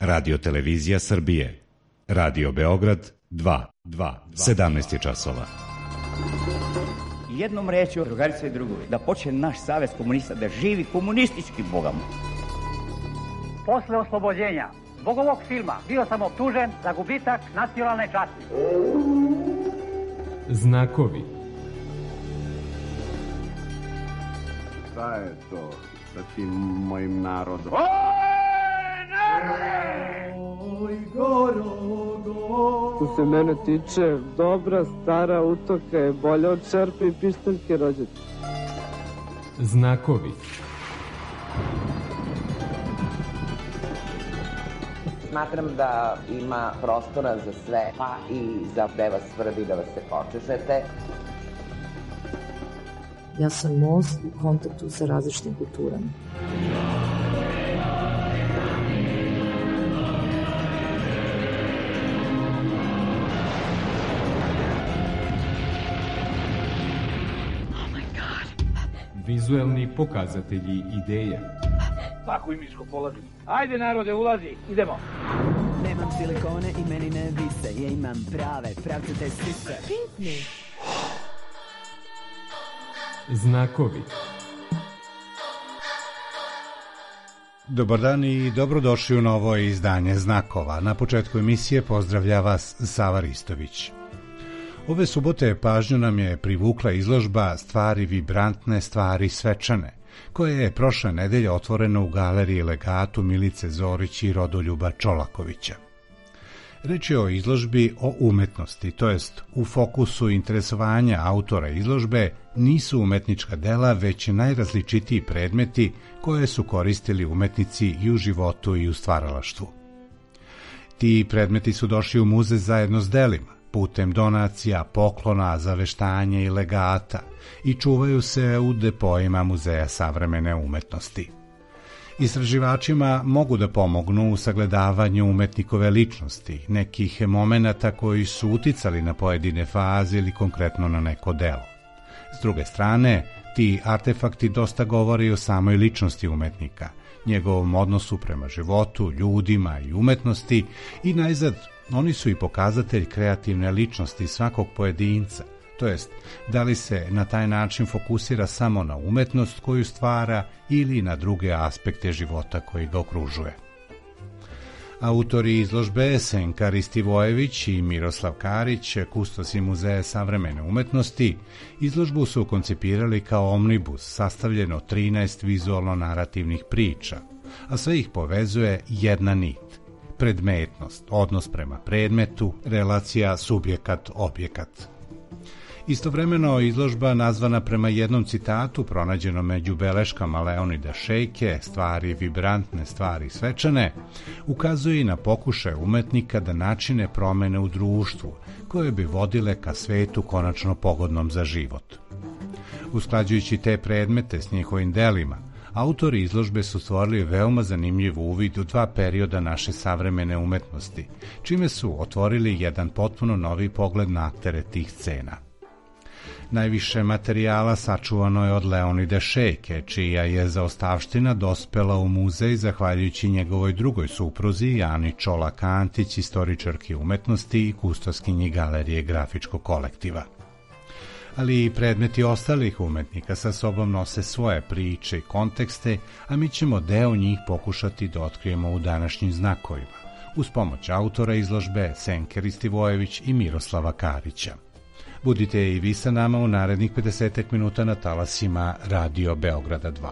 Radio Televizija Srbije. Radio Beograd 2. 17 je časova. Jednom rečju, drugarice i drugovi, da počne naš savez komunista da živi komunistički bogama. Posle oslobođenja zbog ovog filma bio sam optužen za gubitak nacionalne časti. Znakovi. Šta je to sa tim mojim narodom? Oj, što se mene tiče, dobra stara utoka je bolja od šerpe i pištaljke rođaka. Znakovi. Smatram da ima prostora za sve, pa i za gde vas svrbi da vas se počešete. Ja sam most u kontaktu sa različitim kulturama. Vizuelni pokazatelji ideje. Svako imičko polazi. Ajde narode, ulazi, idemo. Nemam silikone i meni ne vise, ja imam prave, pravcate sise. Pitni. Znakovi. Dobar dan i dobrodošli u novo izdanje Znakova. Na početku emisije pozdravlja vas Sava Ristović. Ove subote pažnju nam je privukla izložba Stvari vibrantne, stvari svečane, koja je prošle nedelje otvorena u galeriji Legatu Milice Zorić i Rodoljuba Čolakovića. Reč je o izložbi o umetnosti, to jest u fokusu interesovanja autora izložbe nisu umetnička dela, već najrazličitiji predmeti koje su koristili umetnici i u životu i u stvaralaštvu. Ti predmeti su došli u muzej zajedno s delima, putem donacija, poklona, zaveštanja i legata i čuvaju se u depojima Muzeja savremene umetnosti. Istraživačima mogu da pomognu u sagledavanju umetnikove ličnosti, nekih momenata koji su uticali na pojedine faze ili konkretno na neko delo. S druge strane, ti artefakti dosta govore o samoj ličnosti umetnika, njegovom odnosu prema životu, ljudima i umetnosti i najzad oni su i pokazatelj kreativne ličnosti svakog pojedinca, to jest da li se na taj način fokusira samo na umetnost koju stvara ili na druge aspekte života koji ga okružuje. Autori izložbe Senka Ristivojević i Miroslav Karić, kustosi Muzeja savremene umetnosti, izložbu su koncipirali kao omnibus sastavljen od 13 vizualno-narativnih priča, a sve ih povezuje jedna nit. Predmetnost, odnos prema predmetu, relacija subjekat-objekat. Istovremeno izložba nazvana prema jednom citatu pronađenom među beleškama Leonida Šejke, Stvari vibrantne, stvari svečane, ukazuje i na pokušaj umetnika da načine promene u društvu, koje bi vodile ka svetu konačno pogodnom za život. Usklađujući te predmete s njihovim delima, autori izložbe su stvorili veoma zanimljiv uvid u dva perioda naše savremene umetnosti, čime su otvorili jedan potpuno novi pogled na aktere tih scena. Najviše materijala sačuvano je od Leonida Šejke, čija je zaostavština dospela u muzej zahvaljujući njegovoj drugoj supruzi Ani Čolak-Antić, istoričarki umetnosti i kustoskinji galerije grafičkog kolektiva. Ali i predmeti ostalih umetnika sa sobom nose svoje priče i kontekste, a mi ćemo deo njih pokušati da otkrijemo u današnjim znakovima, uz pomoć autora izložbe Senke Ristivojević i Miroslava Karića. Budite i vi sa nama u narednih 50 minuta na talasima Radio Beograda 2.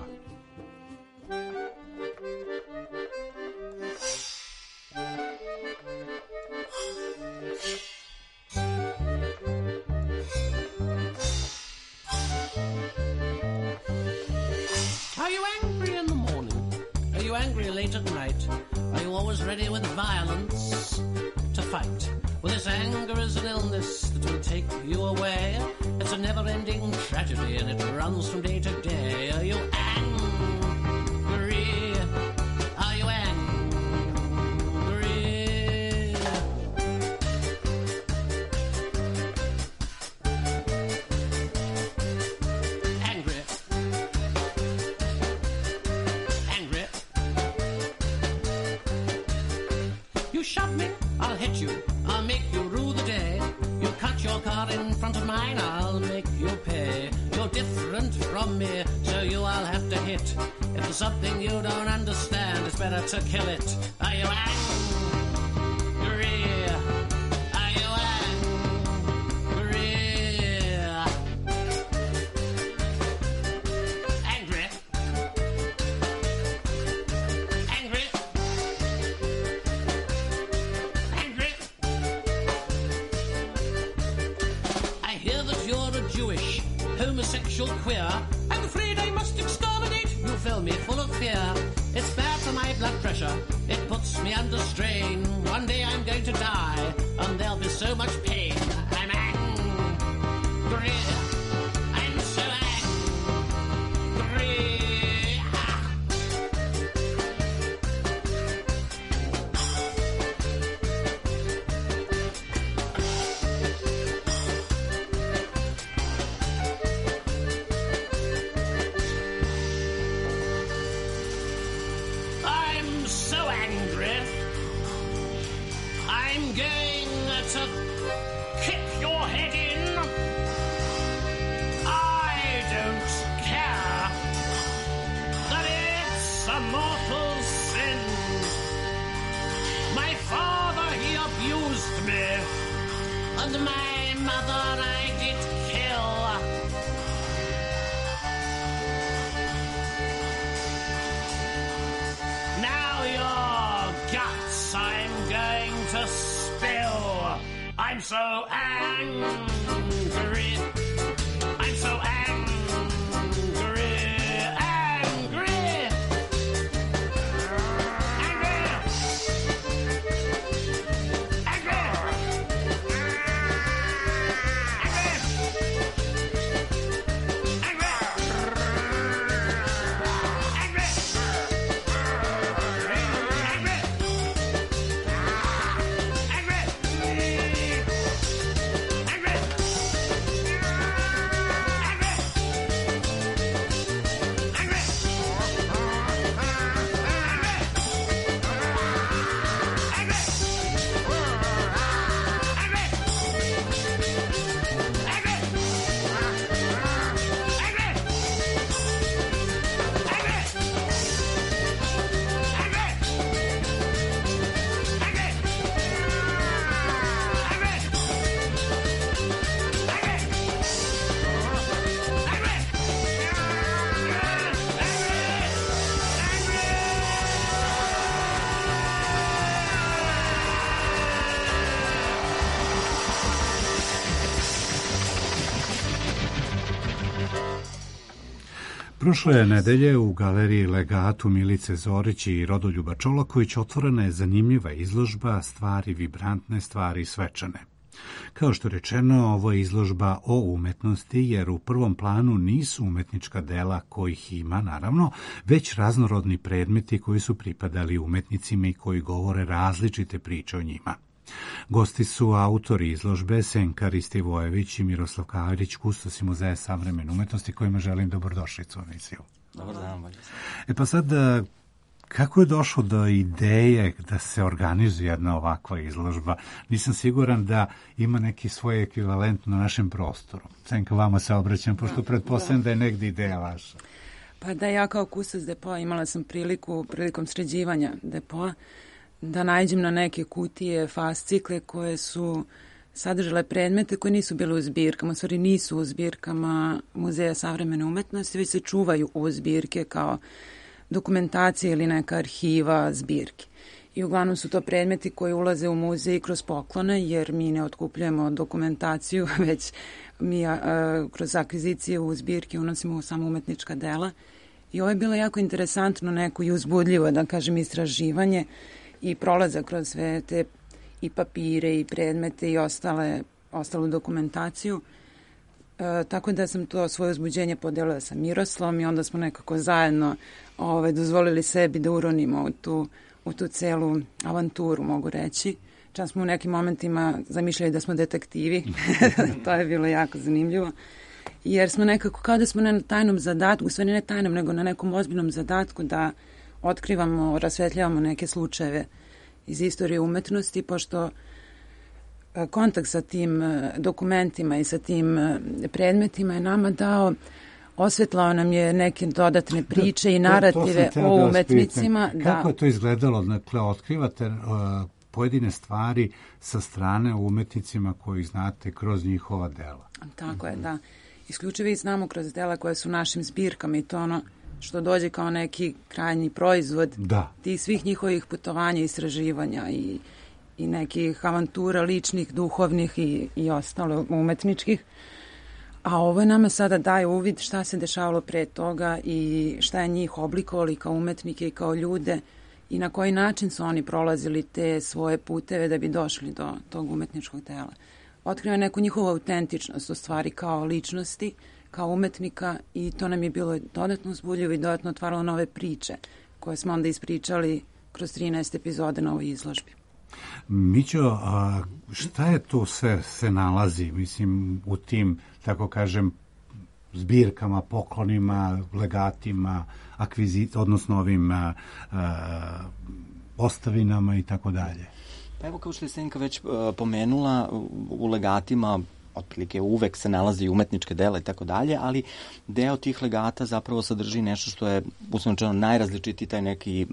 Ready with violence to fight. Well, this anger is an illness that will take you away. It's a never-ending tragedy and it runs from day to day. Are you angry? Are you angry? Angry. Angry. you shove me, I'll hit you, I'll make you rue the day. You cut your car in front of mine, I'll make you pay. You're different from me, so you I'll have to hit. If there's something you don't understand, it's better to kill it. Are you angry? Are you angry? Angry? Angry? Angry? I hear that you're a Jewish, homosexual queer. I'm afraid I must exterminate. You fill me full of fear. It's bad for my blood pressure. It puts me under strain. One day I'm going to die, and there'll be so much pain. I'm angry. I'm so angry. I'm so angry. I'm going to kick your head in. I don't care that it's a mortal sin. My father, he abused me, and my mother I did kill. Now your guts I'm going to spill. I'm so angry. I'm so angry. Angry. Angry. Prošle nedelje u galeriji Legatu Milice Zorić i Rodoljuba Čolaković otvorena je zanimljiva izložba Stvari vibrantne, stvari svečane. Kao što je rečeno, ovo je izložba o umetnosti, jer u prvom planu nisu umetnička dela kojih ima, naravno, već raznorodni predmeti koji su pripadali umetnicima i koji govore različite priče o njima. Gosti su autori izložbe Senka Ristivojević i Miroslav Kaverić, kustosi Muzeja savremene umetnosti, kojima želim dobrodošlicu u emisiju. Dobar dan, bolje se. Pa sad, kako je došlo do ideje da se organizuje jedna ovakva izložba? Nisam siguran da ima neki svoj ekvivalent na našem prostoru. Senka, vama se obraćam, pošto pretpostavljam da je negdje ideja vaša. Pa da, ja kao kustos depoa imala sam prilikom sređivanja depoa da nađem na neke kutije, fascikle koje su sadržale predmete koje nisu bile u zbirkama, u stvari nisu u zbirkama Muzeja savremene umetnosti, već se čuvaju u zbirke kao dokumentacija ili neka arhiva zbirke. I uglavnom su to predmeti koji ulaze u muzej kroz poklone, jer mi ne otkupljujemo dokumentaciju, već mi kroz akvizicije u zbirke unosimo samo umetnička dela. I ovo je bilo jako interesantno, neko i uzbudljivo, da kažem, istraživanje i prolaza kroz sve te i papire i predmete i ostalu dokumentaciju. Tako da sam to svoje uzbuđenje podelila sa Miroslavom i onda smo nekako zajedno dozvolili sebi da uronimo u tu celu avanturu, mogu reći. Čak smo u nekim momentima zamišljali da smo detektivi. To je bilo jako zanimljivo. Jer smo nekako, kao da smo na tajnom zadatku, u stvari ne tajnom, nego na nekom ozbiljnom zadatku da otkrivamo, rasvetljavamo neke slučajeve iz istorije umetnosti, pošto kontakt sa tim dokumentima i sa tim predmetima je nama dao, osvetlao nam je neke dodatne priče i narative o umetnicima. Kako je to izgledalo? Dakle, otkrivate pojedine stvari sa strane o umetnicima koji znate kroz njihova dela. Tako je, da. Isključivo i znamo kroz dela koje su našim zbirkama i to ono što dođe kao neki krajnji proizvod tih svih njihovih putovanja, istraživanja i nekih avantura ličnih, duhovnih i ostalo umetničkih. A ovo nama sada daje uvid šta se dešavalo pre toga i šta je njih oblikovali kao umetnike i kao ljude i na koji način su oni prolazili te svoje puteve da bi došli do tog umetničkog dela. Otkrio neku njihovu autentičnost u stvari kao ličnosti, kao umetnika i to nam je bilo dodatno uzbudljivo i dodatno otvaralo nove priče koje smo onda ispričali kroz 13 epizode na ovoj izložbi. Mićo, šta je tu sve se nalazi, mislim, u tim, tako kažem, zbirkama, poklonima, legatima, odnosno ovim ostavinama i tako dalje? Pa evo, kao što je Senka već pomenula, u legatima otprilike uvek se nalazi umetničke dela i tako dalje, ali deo tih legata zapravo sadrži nešto što je uslovno najrazličitiji taj neki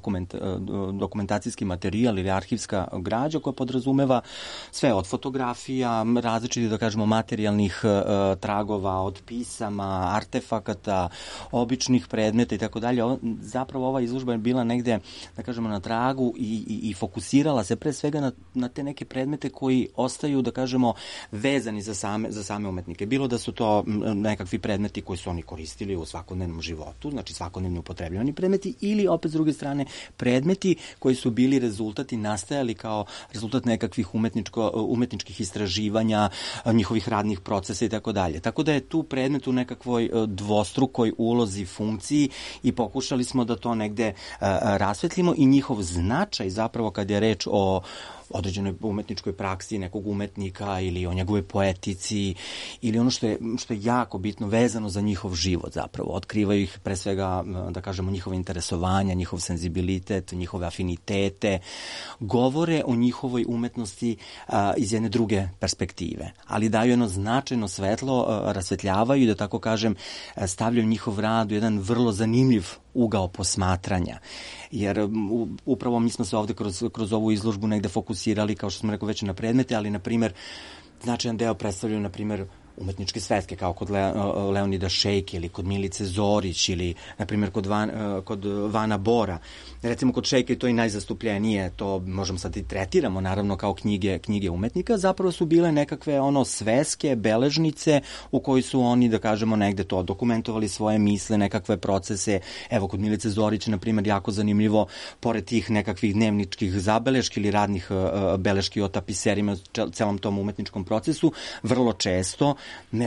dokumentacijski materijal ili arhivska građa koja podrazumeva sve od fotografija, različitih, da kažemo, materijalnih tragova, od pisama, artefakata, običnih predmeta i tako dalje. Zapravo ova izložba je bila negde, da kažemo, na tragu i fokusirala se pre svega na te neke predmete koji ostaju, da kažemo, vezani za same umetnike. Bilo da su to nekakvi predmeti koji su oni koristili u svakodnevnom životu, znači svakodnevno upotrebljavani predmeti, ili opet s druge strane predmeti koji su bili rezultati, nastajali kao rezultat nekakvih umetničkih istraživanja, njihovih radnih procesa i tako dalje. Tako da je tu predmet u nekakvoj dvostrukoj ulozi, funkciji i pokušali smo da to negde rasvetlimo i njihov značaj zapravo kad je reč o određenoj umetničkoj praksi nekog umetnika ili o njegove poetici ili ono što je jako bitno vezano za njihov život zapravo. Otkrivaju ih pre svega, da kažemo, njihove interesovanja, njihov senzibilitet, njihove afinitete, govore o njihovoj umetnosti iz jedne druge perspektive, ali daju jedno značajno svetlo, rasvetljavaju, da tako kažem, stavljaju njihov rad u jedan vrlo zanimljiv ugao posmatranja. Jer upravo mi smo se ovde kroz ovu izložbu negde fokusirali, kao što smo rekao, već na predmete, ali, na primer, značajan deo predstavljaju, na primer, umetničke svetke, kao kod Leonida Šejke ili kod Milice Zorić ili, na primjer, kod Vana Bora. Recimo, kod Šejke to i najzastupljenije, to možemo sad i tretiramo, naravno, kao knjige umetnika, zapravo su bile nekakve sveske, beležnice u koji su oni, da kažemo, negde to dokumentovali svoje misle, nekakve procese. Evo, kod Milice Zorić, na primjer, jako zanimljivo, pored tih nekakvih dnevničkih zabeleški ili radnih beleški o tapiserima, celom tom umetničkom procesu, vrlo često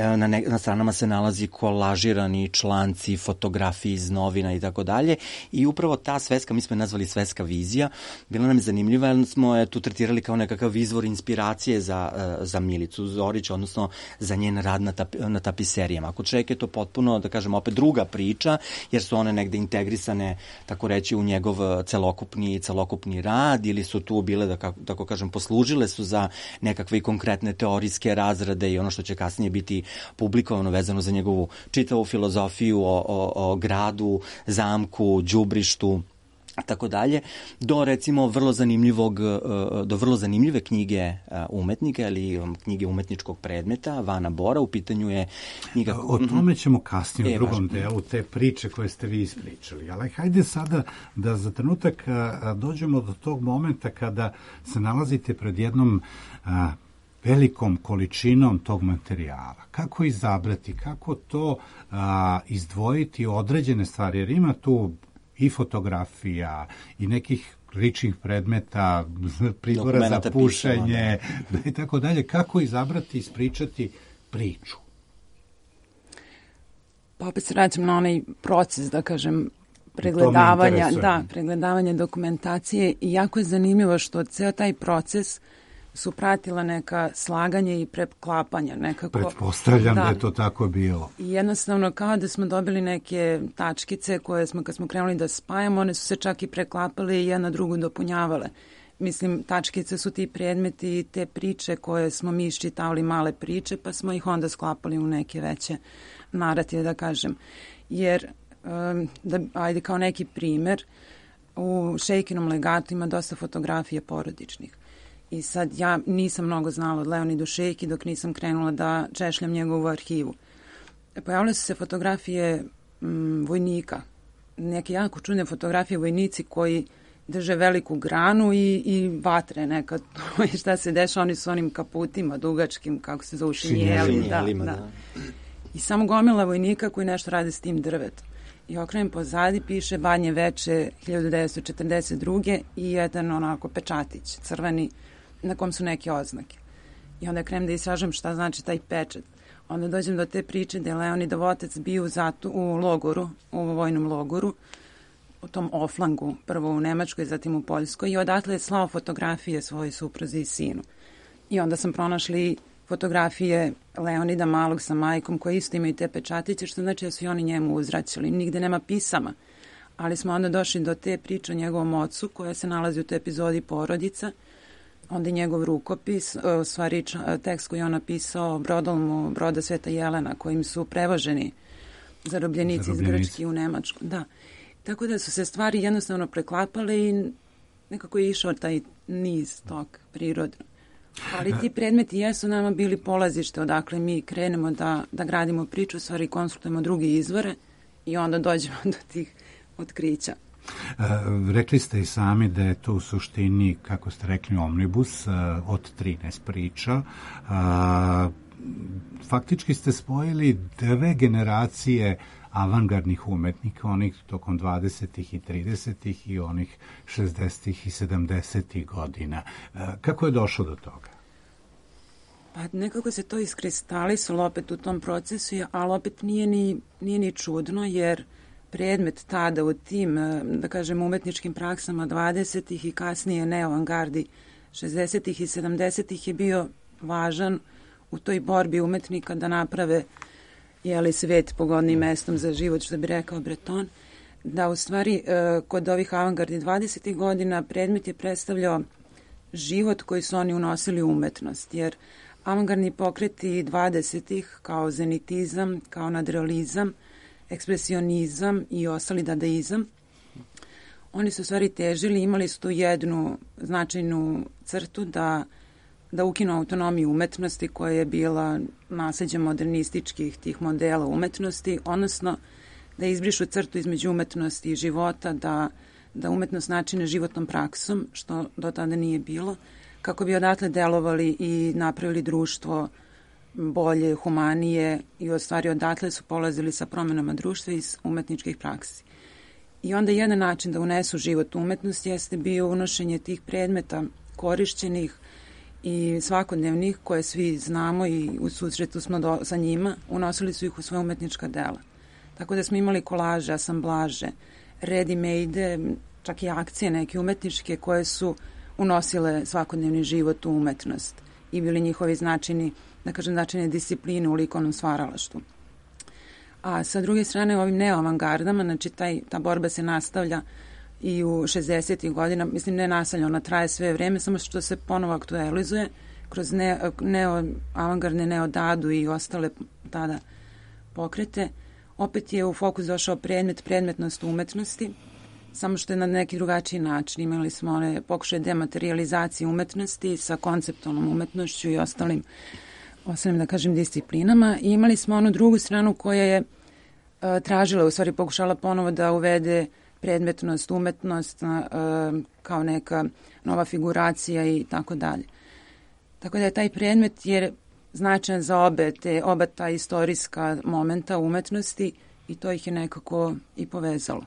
na stranama se nalazi kolažirani članci, fotografije iz novina i tako dalje. I upravo ta sveska, mi smo je nazvali sveska vizija, bila nam je zanimljiva jer smo je tu tretirali kao nekakav izvor inspiracije za Milicu Zorić, odnosno za njen rad na tapiserijama. Kod Šejke je to potpuno, da kažem, opet druga priča, jer su one negde integrisane, tako reći, u njegov celokupni rad, ili su tu bile, da tako kažem, poslužile su za nekakve konkretne teorijske razrade i ono što će kasnije biti publikovano vezano za njegovu čitavu filozofiju o gradu, zamku, đubrištu, tako dalje, do recimo vrlo zanimljive knjige umetnika ili knjige umetničkog predmeta Vana Bora. U pitanju je knjiga... O tome ćemo kasnije u drugom delu te priče koje ste vi ispričali. Ali hajde sada da za trenutak dođemo do tog momenta kada se nalazite pred jednom velikom količinom tog materijala. Kako izabrati, kako to izdvojiti određene stvari, jer ima tu i fotografija i nekih ličnih predmeta, pribora za pušenje i tako dalje. Kako izabrati i ispričati priču? Pa opet se vraćam na onaj proces, da kažem, pregledavanja dokumentacije i jako je zanimljivo što ceo taj proces su pratila neka slaganja i preklapanja. Pretpostavljam da je to tako bilo. I jednostavno, kao da smo dobili neke tačkice koje smo, kad smo krenuli da spajamo, one su se čak i preklapale i jedna drugu dopunjavale. mislim, tačkice su ti predmeti i te priče koje smo mi iščitavali, male priče, pa smo ih onda sklapali u neke veće narative, da kažem. Jer, ajde kao neki primer, u Šejkinom legatu ima dosta fotografija porodičnih. I sad ja nisam mnogo znala od Leonidu Šejki dok nisam krenula da češljam njegovu arhivu. Pojavile su se fotografije vojnika, neke jako čudne fotografije vojnici koji drže veliku granu i vatre nekad. Šta se dešava, oni su onim kaputima dugačkim, kako se zove, šinjelima. Da. I samo gomila vojnika koji nešto rade s tim drvetom. I okrenem pozadi, piše Badnje veče 1942. i jedan onako pečatić crveni na kom su neke oznake. I onda krenem da istražujem šta znači taj pečat. Onda dođem do te priče da je Leonidov otac bio u logoru, u vojnom logoru, u tom Oflangu, prvo u Nemačkoj, zatim u Poljskoj, i odatle je slao fotografije svoje supruzi i sinu. I onda sam pronašli fotografije Leonida malog sa majkom koji isto imaju te pečatiće, što znači da su i oni njemu uzvraćali. Nigde nema pisama, ali smo onda došli do te priče o njegovom ocu koja se nalazi u toj epizodi Porodica, onda i njegov rukopis, u stvari tekst koji je on napisao brodolmu broda Sveta Jelena kojim su prevoženi zarobljenici iz Grčke u Nemačku. Da. Tako da su se stvari jednostavno preklapale i nekako je išao taj niz tog prirodno. Ali ti predmeti jesu nama bili polazište odakle mi krenemo da gradimo priču, stvari konsultujemo druge izvore i onda dođemo do tih otkrića. Rekli ste i sami da je to u suštini, kako ste rekli, omnibus od 13 priča. Faktički ste spojili dve generacije avangardnih umetnika, onih tokom 20. i 30. i onih 60. i 70. godina. Kako je došlo do toga? Pa nekako se to iskristalisalo opet u tom procesu, ali opet nije ni čudno, jer predmet tada u tim, da kažem, umetničkim praksama 20. i kasnije neoavangardi 60. i 70. je bio važan u toj borbi umetnika da naprave svet pogodnim mestom za život, što bi rekao Breton, da u stvari kod ovih avangardi 20. godina predmet je predstavljao život koji su oni unosili u umetnost, jer avangardni pokreti 20. kao zenitizam, kao nadrealizam, ekspresionizam i ostali dadaizam, oni su u stvari težili, imali su tu jednu značajnu crtu da ukinu autonomiju umetnosti koja je bila nasleđe modernističkih tih modela umetnosti, odnosno da izbrišu crtu između umetnosti i života, da umetnost načine životnom praksom, što do tada nije bilo, kako bi odatle delovali i napravili društvo bolje, humanije i u stvari odatle su polazili sa promenama društva iz umetničkih praksi. I onda jedan način da unesu život u umetnost jeste bio unošenje tih predmeta korišćenih i svakodnevnih koje svi znamo i u susretu smo sa njima, unosili su ih u svoje umetnička dela. Tako da smo imali kolaže, asamblaže, ready-made, čak i akcije neke umetničke koje su unosile svakodnevni život u umetnost i bili njihovi značajni, da kažem, značajne discipline u likovnom stvaralaštvu. A sa druge strane, ovim neoavangardama, znači ta borba se nastavlja i u 60. godina, mislim ne nastavlja, ona traje sve vreme, samo što se ponovo aktualizuje kroz neoavangardne, neodadu i ostale tada pokrete. Opet je u fokus došao predmetnost umetnosti, samo što je na neki drugačiji način. Imali smo one pokušaje dematerializacije umetnosti sa konceptualnom umetnošću i ostalim, da kažem, disciplinama. I imali smo onu drugu stranu koja je tražila, u stvari pokušala ponovo da uvede predmetnost, umetnost kao neka nova figuracija i tako dalje. Tako da je taj predmet je značajan za oba ta istorijska momenta umetnosti i to ih je nekako i povezalo.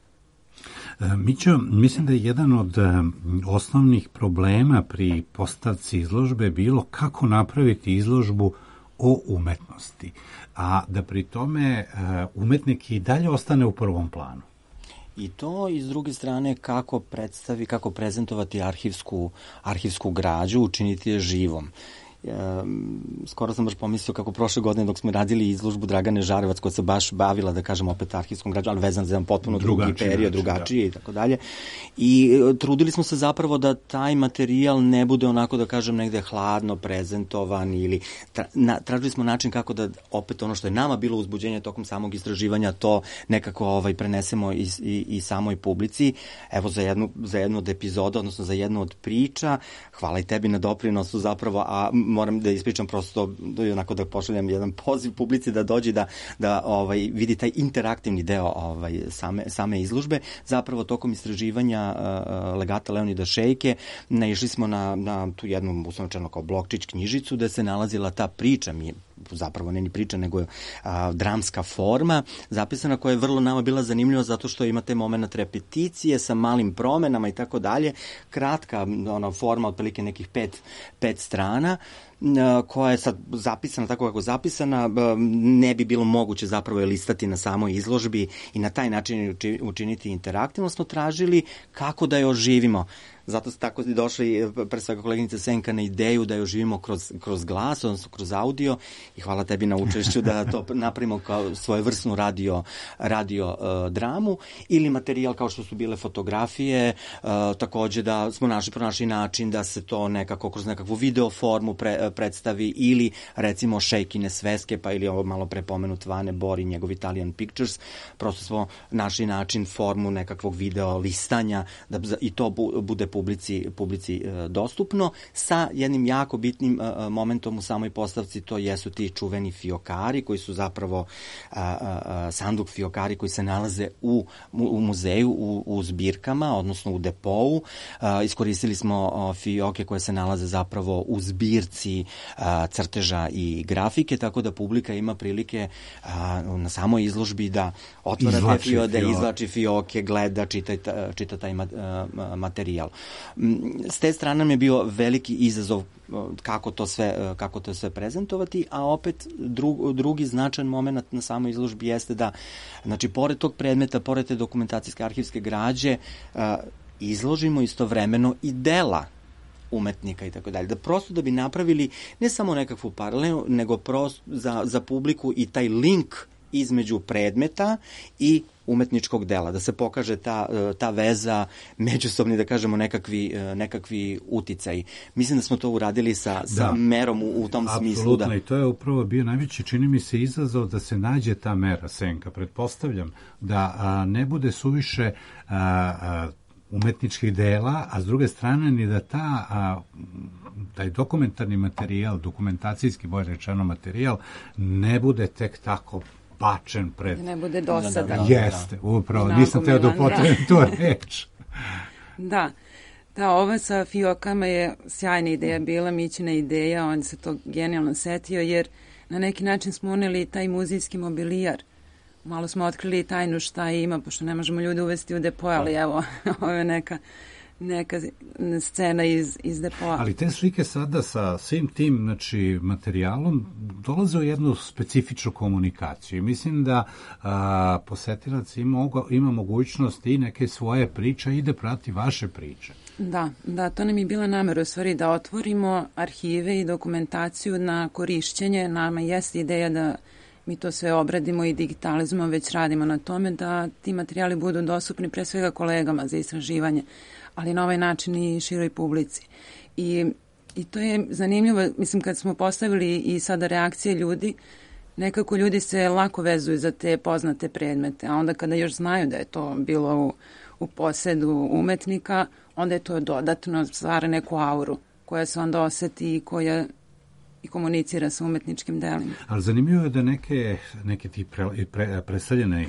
Mićo, mislim da je jedan od osnovnih problema pri postavci izložbe bilo kako napraviti izložbu o umetnosti, a da pri tome umetnik i dalje ostane u prvom planu. I to, i s druge strane, kako prezentovati arhivsku građu, učiniti je živom. skoro sam baš pomislio kako prošle godine dok smo radili izložbu Dragane Žarevac koja se baš bavila, da kažem, opet arhivskom građu, ali vezan za jedan potpuno drugi period, drugačiji i tako dalje. I trudili smo se zapravo da taj materijal ne bude onako, da kažem, negde hladno prezentovan ili tražili smo način kako da opet ono što je nama bilo uzbuđenje tokom samog istraživanja to nekako prenesemo i samoj publici. Evo za jednu od epizoda, odnosno za jednu od priča, hvala i tebi na doprinosu zapravo, a moram da ispričam prosto onako da pošaljem jedan poziv publici da dođe da vidi taj interaktivni deo same izložbe. Zapravo tokom istraživanja legata Leonida Šejke naišli smo na tu jednu uslovno kao blokčić knjižicu gde se nalazila ta priča, zapravo ne ni priča, nego je dramska forma zapisana koja je vrlo nama bila zanimljiva zato što imate moment repeticije sa malim promenama i tako dalje. Kratka forma, otprilike nekih 5 strana, koja je sad zapisana tako kako je zapisana, ne bi bilo moguće zapravo je listati na samoj izložbi i na taj način učiniti interaktivno. Smo tražili kako da je oživimo. Zato se tako došli, pre svega koleginica Senka, na ideju da je oživimo kroz glas, odnosno kroz audio, i hvala tebi na učešću da to napravimo kao svojevrsnu radio dramu, ili materijal kao što su bile fotografije, takođe da smo pronašli način da se to nekako kroz nekakvu video formu predstavi, ili recimo Šejkine sveske, pa ili ovo malo prepomenut Vane Bor i njegov Italian Pictures, prosto smo našli način, formu nekakvog video listanja, da i to bude publici dostupno, sa jednim jako bitnim momentom u samoj postavci, to jesu ti čuveni fiokari, koji su zapravo sanduk fiokari koji se nalaze u muzeju, u zbirkama, odnosno u depou. Iskoristili smo fioke koje se nalaze zapravo u zbirci crteža i grafike, tako da publika ima prilike na samoj izložbi da otvara te fioke, da izvlači fioke, gleda, čita taj materijal. S te strane nam je bio veliki izazov kako to sve prezentovati, a opet drugi značajan moment na samoj izložbi jeste da, znači, pored tog predmeta, pored te dokumentacijske arhivske građe, izložimo istovremeno i dela umetnika i tako dalje. Da prosto da bi napravili ne samo nekakvu paralelu, nego prosto za publiku i taj link između predmeta i umetničkog dela, da se pokaže ta veza, međusobni, da kažemo, nekakvi uticaj. Mislim da smo to uradili sa merom u tom smislu. Apsolutno, i to je upravo bio najveći, čini mi se, izazov da se nađe ta mera, Senka. Pretpostavljam da ne bude suviše umetničkih dela, a s druge strane ni da taj dokumentarni materijal, dokumentacijski, bolje rečeno materijal, ne bude tek tako bačen pred... Da ne bude dosadan. Jeste, upravo, nisam teo da upotrebim tu reč. Da, ova sa fiokama je sjajna ideja bila, Mićina ideja, on se to genijalno setio, jer na neki način smo uneli taj muzejski mobilijar. Malo smo otkrili tajnu šta ima, pošto ne možemo ljude uvesti u depo, ali evo, ovo je neka scena iz depoa. Ali te slike sada sa svim tim, znači, materijalom dolaze u jednu specifičnu komunikaciju. Mislim da posetilac ima mogućnost i neke svoje priče i da prati vaše priče. Da, to nam je bila namera u stvari da otvorimo arhive i dokumentaciju na korišćenje. Nama jeste ideja da mi to sve obradimo i digitalizujemo, već radimo na tome da ti materijali budu dostupni pre svega kolegama za istraživanje, ali na ovaj način i široj publici. I to je zanimljivo, mislim, kad smo postavili i sada reakcije ljudi, nekako ljudi se lako vezuju za te poznate predmete, a onda kada još znaju da je to bilo u posedu umetnika, onda je to dodatno stvara neku auru koja se onda oseti i koja i komunicira sa umetničkim delima. Ali zanimljivo je da neke ti predstavljene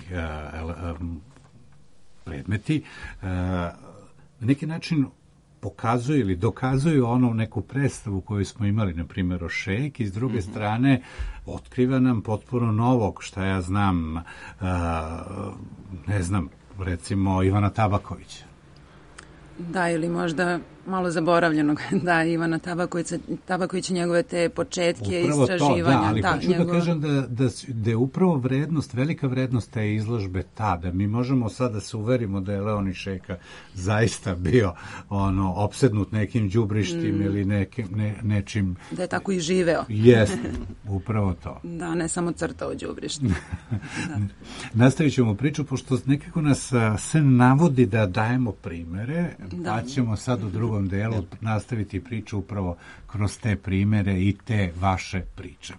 predmeti na neki način pokazuju ili dokazuju onu neku predstavu koju smo imali, na primjer, o Šejk, i s druge strane otkriva nam potpuno novog, šta ja znam, ne znam, recimo Ivana Tabakovića. Da, ili možda malo zaboravljenog, da, Ivana Tabakovića, njegove te početke upravo istraživanja. To, da, ali hoću da kažem da je upravo velika vrednost te izložbe ta, da mi možemo sad da se uverimo da je Leoni Šeka zaista bio opsednut nekim đubrištim ili nečim. Da je tako i živeo. Jeste, upravo to. Da, ne samo crtao đubrište. Da. Nastavit ćemo priču, pošto nekako nas se navodi da dajemo primere, pa ćemo sad u drugom delu nastaviti priču upravo kroz te primere i te vaše priče.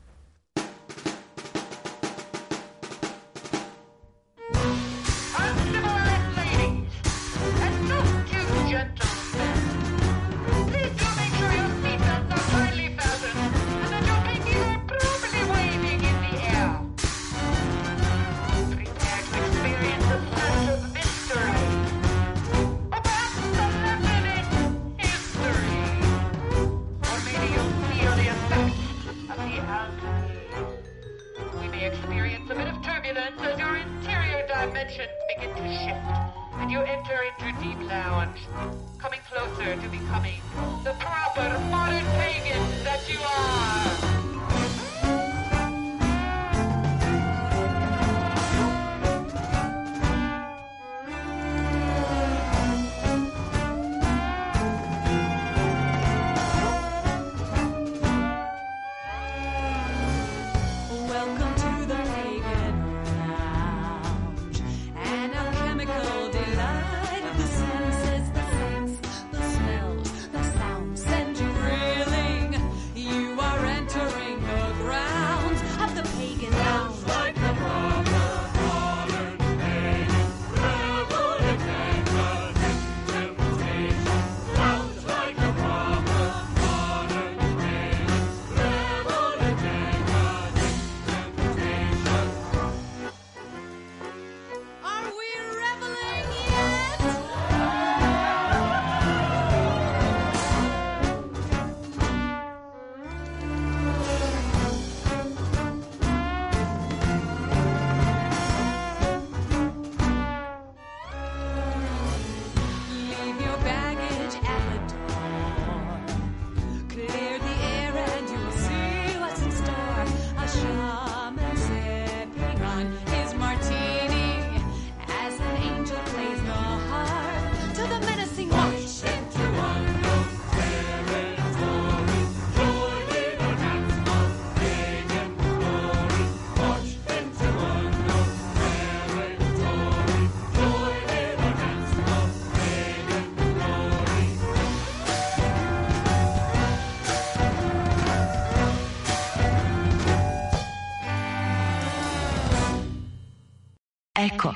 Eko.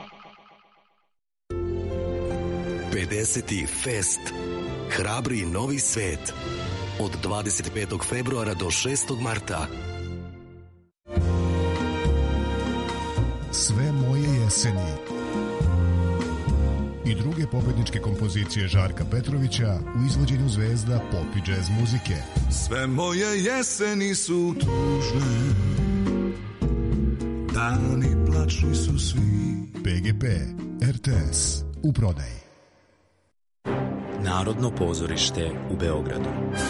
50. fest Hrabri novi svet od 25. februara do 6. marta. Sve moje jeseni i druge pobedničke kompozicije Žarka Petrovića u izvođenju zvezda pop i džez muzike. Sve moje jeseni su tužne, dani plačni su svi. PGP, RTS, u prodaji. Narodno pozorište u Beogradu.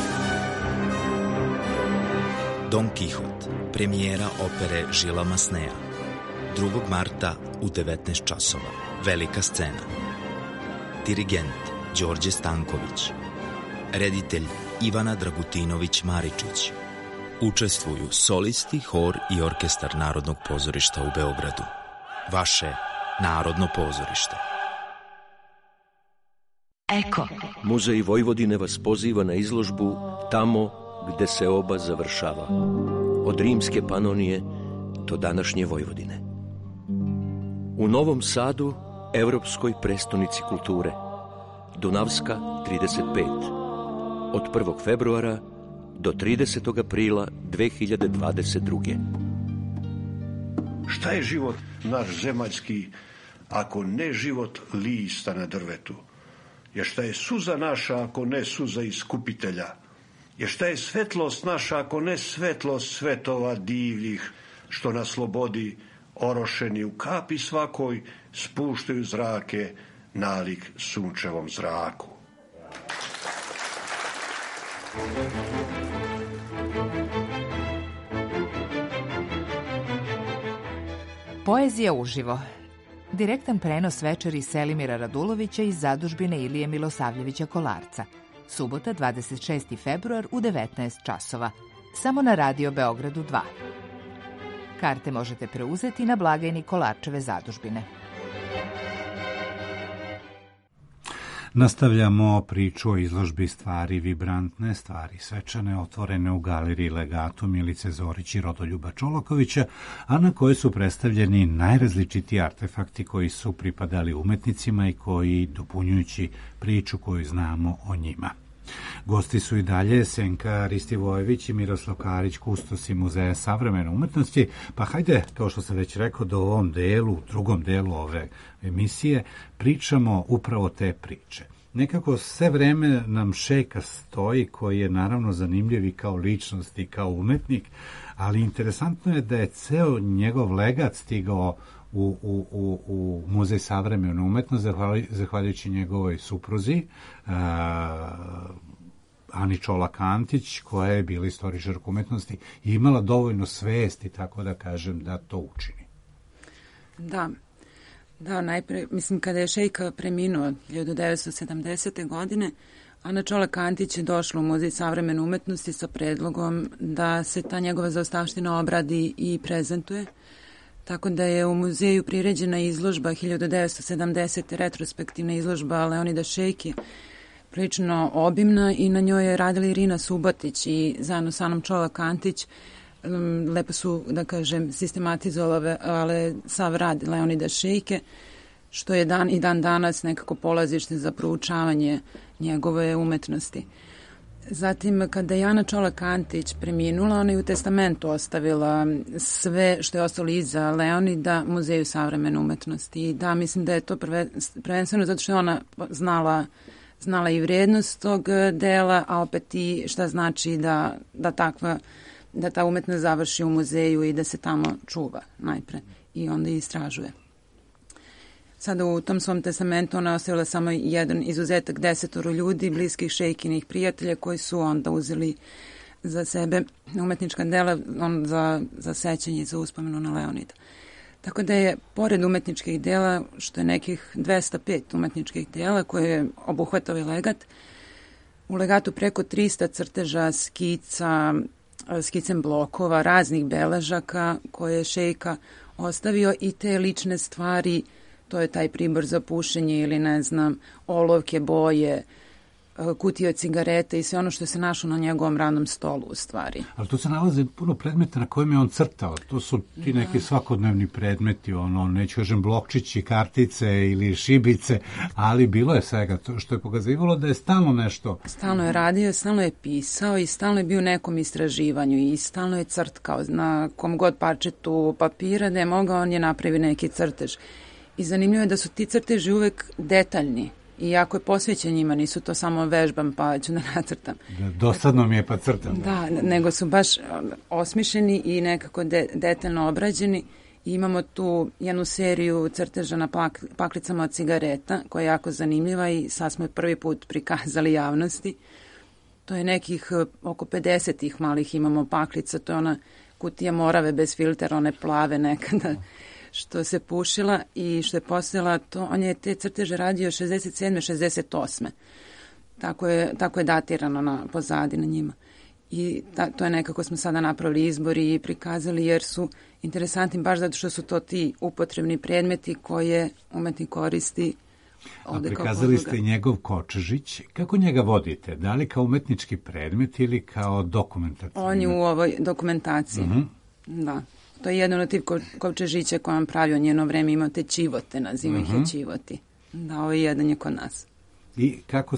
Don Kihot, premijera opere Žila Masneja. 2. marta u 19 časova. Velika scena. Dirigent Đorđe Stanković. Reditelj Ivana Dragutinović-Maričić. Učestvuju solisti, hor i orkestar Narodnog pozorišta u Beogradu. Vaše Narodno pozorište. Eko. Muzej Vojvodine vas poziva na izložbu Tamo gde se oba završava. Od rimske Panonije do današnje Vojvodine. U Novom Sadu, evropskoj prestonici kulture. Dunavska 35. Od 1. februara do 30. aprila 2022. Šta je život naš zemaljski, ako ne život lista na drvetu? Jer šta je suza naša, ako ne suza iskupitelja? Jer šta je svetlost naša, ako ne svetlost svetova divljih, što na slobodi orošeni u kapi svakoj spuštaju zrake nalik sunčevom zraku? Poezija uživo. Direktan prenos večeri Selimira Radulovića iz zadužbine Ilije Milosavljevića Kolarca. Subota, 26. februar u 19 časova. Samo na Radio Beogradu 2. Karte možete preuzeti na blagajni Kolarčeve zadužbine. Nastavljamo priču o izložbi stvari vibrantne, stvari svečane, otvorene u galeriji Legatu Milice Zorić i Rodoljuba Čolakovića, a na kojoj su predstavljeni najrazličitiji artefakti koji su pripadali umetnicima i koji, dopunjujući priču koju znamo o njima. Gosti su i dalje Senka Ristivojević i Miroslav Karić, kustosi Muzeja savremene umetnosti, pa hajde, kao što sam već rekao, da u ovom delu, drugom delu ove emisije, pričamo upravo te priče. Nekako sve vreme nam Šejka stoji, koji je naravno zanimljiv i kao ličnost i kao umetnik, ali interesantno je da je ceo njegov legat stigao u Muzej savremene umetnosti, zahvaljujući njegovoj supruzi, Ani Čolak-Antić, koja je bila istoričarka umetnosti i imala dovoljno svesti, tako da kažem, da to učini. Da, najpre, mislim, kada je Šejka preminuo 1970. godine, Ana Čolak-Antić je došla u Muzej savremene umetnosti sa predlogom da se ta njegova zaostavština obradi i prezentuje. Tako da je u muzeju priređena izložba 1970. retrospektivna izložba Leonida Šejke, prilično obimna, i na njoj je radila Irina Subotić i zajedno sa Anom Čolak-Antić lepo su, da kažem, sistematizovale sav rad Leonida Šejke, što je dan danas nekako polazište za proučavanje njegove umetnosti. Zatim, kada je Ana Čolak-Antić preminula, ona je u testamentu ostavila sve što je ostalo iza Leonida Muzeju savremene umetnosti. I da, mislim da je to prvenstveno zato što je ona znala i vrijednost tog dela, a opet i šta znači da ta umetnost završi u muzeju i da se tamo čuva najpre i onda istražuje. Sada u tom svom testamentu ona ostavila samo jedan izuzetak 10 ljudi, bliskih Šejkinih prijatelja, koji su onda uzeli za sebe umetnička dela za sećanje i za uspomenu na Leonida. Tako da je, pored umetničkih dela, što je nekih 205 umetničkih dela koje je obuhvatao i legat, u legatu preko 300 crteža, skicem blokova, raznih beležaka koje je Šejka ostavio i te lične stvari. To je taj pribor za pušenje ili, ne znam, olovke, boje, kutije od cigareta i sve ono što se našlo na njegovom radnom stolu, u stvari. Ali tu se nalaze puno predmeta na kojima je on crtao. To su ti neki svakodnevni predmeti, neću kažem blokčići, kartice ili šibice, ali bilo je svega, to što je pokazivalo da je stalno nešto. Stalno je radio, stalno je pisao i stalno je bio u nekom istraživanju i stalno je crtkao na kom god parčetu papira da je mogao, on je napravio neki crtež. I zanimljivo je da su ti crteži uvek detaljni. I jako je posvećen njima, nisu to samo vežbam pa ću da nacrtam. Dosadno mi je pa crtam. Da, nego su baš osmišljeni i nekako detaljno obrađeni. I imamo tu jednu seriju crteža na paklicama od cigareta, koja je jako zanimljiva i sad smo je prvi put prikazali javnosti. To je nekih oko 50 malih imamo paklica, to je ona kutija Morave bez filtera, one plave nekada, što se pušila i što je postojala, on je te crteže radio 67. 68. Tako je datirano na pozadi na njima. I to je nekako smo sada napravili izbor i prikazali, jer su interesantni baš zato što su to ti upotrebni predmeti koje umetnik koristi. A prikazali ste njegov kočežić. Kako njega vodite? Da li kao umetnički predmet ili kao dokumentacijni? On je u ovoj dokumentaciji. Da. To je jedan od tih kovčežića koje on pravi u njeno vreme, imao te čivote, naziva ih je čivoti. Da, ovo jedan je kod nas. I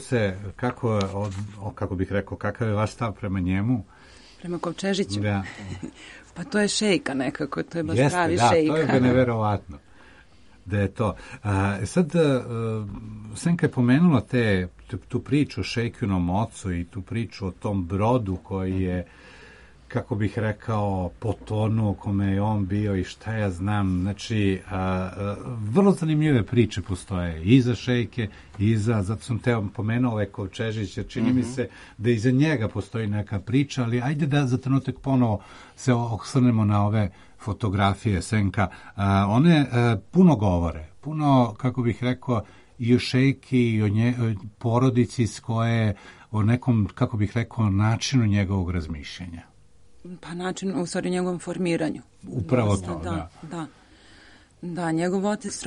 kako bih rekao, kakav je vaš stav prema njemu? Prema kovčežiću? Da. Pa to je šejka nekako, to je baš pravi šejka. šejka. To je neverovatno da je to. Sad, Senka je pomenula tu priču o Šejkinom ocu i tu priču o tom brodu koji je kako bih rekao, po tonu u kome je on bio i šta ja znam. Znači, vrlo zanimljive priče postoje i za Šejke, i zato sam teo pomenuo ovaj Kovčežić, jer čini mi se da iza njega postoji neka priča, ali ajde da za trenutak ponovo se osvrnemo na ove fotografije Senka. One puno govore, puno, kako bih rekao, i o Šejki, i o porodici s koje, o nekom, kako bih rekao, načinu njegovog razmišljanja. Pa način, u stvari, njegovom formiranju. Upravo to, da. Da, njegov otac